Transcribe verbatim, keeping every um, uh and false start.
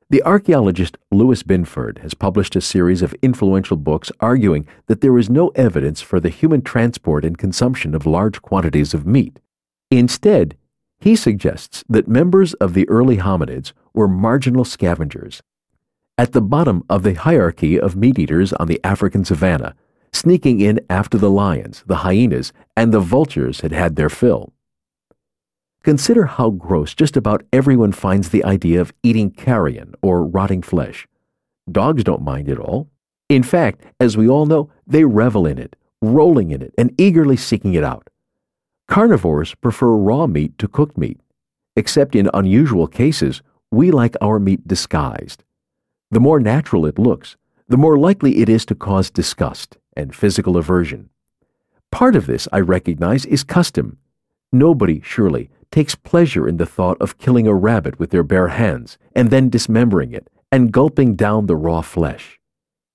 The archaeologist Louis Binford has published a series of influential books arguing that there is no evidence for the human transport and consumption of large quantities of meat. Instead, he suggests that members of the early hominids were marginal scavengers, at the bottom of the hierarchy of meat-eaters on the African savanna, sneaking in after the lions, the hyenas, and the vultures had had their fill. Consider how gross just about everyone finds the idea of eating carrion or rotting flesh. Dogs don't mind it all. In fact, as we all know, they revel in it, rolling in it, and eagerly seeking it out. Carnivores prefer raw meat to cooked meat, except in unusual cases, we like our meat disguised. The more natural it looks, the more likely it is to cause disgust and physical aversion. Part of this, I recognize, is custom. Nobody, surely, takes pleasure in the thought of killing a rabbit with their bare hands and then dismembering it and gulping down the raw flesh.